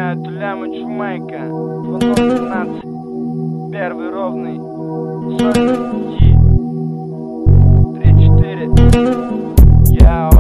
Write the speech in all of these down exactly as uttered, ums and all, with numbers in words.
знаю, эту ляму чумайка. Звонок двенадцать. Первый ровный. Сольный. Ди. Три-четыре. Яо.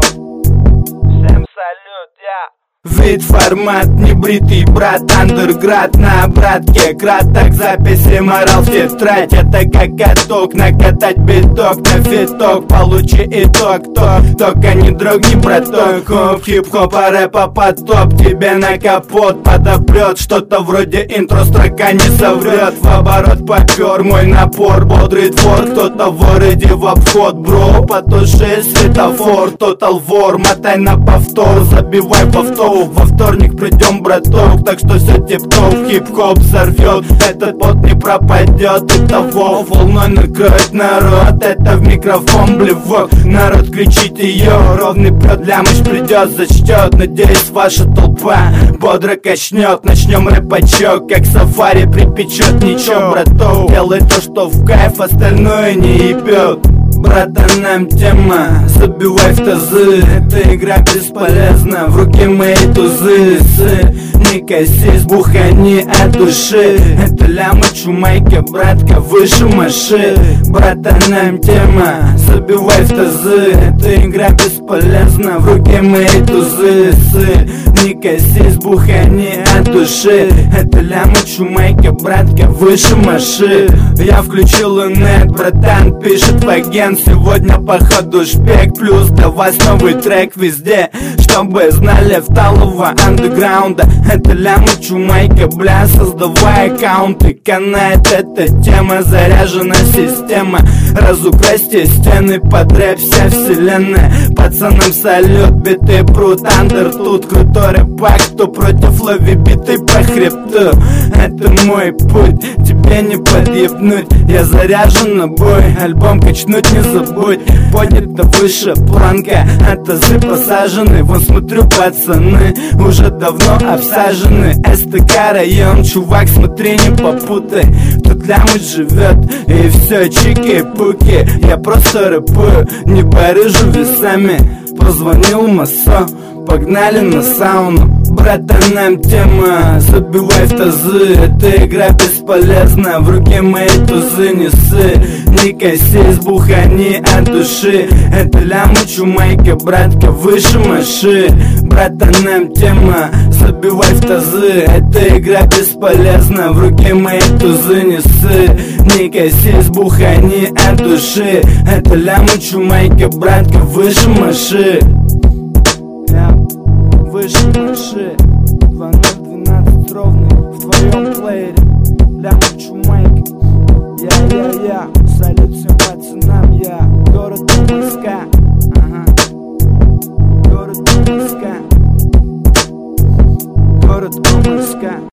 Всем салют, я. Вид, формат, небритый брат, андерград на обратке, краток, записи, морал в тетрадь. Это как каток, накатать биток на фиток, получи итог, топ, только не дрогни, браток. Хоп, хип-хопа, рэпа, потоп, тебе на капот подопрет, что-то вроде интро, строка не соврет. В оборот попер мой напор, бодрый двор, кто-то вор, иди в обход, бро, потуши светофор, тотал вор, мотай на повтор, забивай повтор. Во вторник придем, браток, так что все тип-топ, хип-хоп взорвет, этот пот не пропадет, и того волной накроет народ, это в микрофон блевок, народ кричит ее, ровный прет, лямыш придет, зачтет, надеюсь ваша толпа бодро качнет, начнем рэпачок, как сафари припечет, ничего, браток, делай то, что в кайф, остальное не ебет. Братанам тема, забивай в тазы, эта игра бесполезна, в руке мои тузы, сы, не косись, бухани от души, это ляма чумайка, братка, выше маши. Братанам тема, забивай в тазы, эта игра бесполезна, в руке мои тузы, сы, не косись, бухани от души, это ляма чумайка, братка, выше маши. Я включил инет, братан пишет в агент. Сегодня походу шпек, плюс для вас новый трек везде, чтобы знали вталого андеграунда. Это ляма чумайка, бля, создавай аккаунты, канает эта тема, заряжена система. Разукрасьте стены под рэп, вся вселенная. Пацанам салют, биты прут, андер тут крутой рэпак, кто против лови биты по хребту. Это мой путь, тебе не подъебнуть, я заряжен на бой, альбом качнуть не забудь. Поднята выше планка, а тазы посажены. Вон смотрю, пацаны уже давно обсажены. СТК район, чувак, смотри, не попутай, тут лямыч живет, и все чики-пуки. Я просто рэпую, не барыжу весами. Позвонил Масо, погнали на сауну. Братанам тема, забивай в тазы, эта игра бесполезна, в руке мои тузы, не сы, не косись, бухани от души. Это ляма чумайка, братка, выше маши. Братанам тема, забивай в тазы, эта игра бесполезна, в руке мои тузы, не сы, не косись, бухани от души. Это ляма чумайка, братка, выше маши. Выше маши, два ноль двенадцать ровный в твоем плеере. Ляма чумайка, я-я-я, салют всем пацанам, я город Томска, ага, город Томска, город Томска.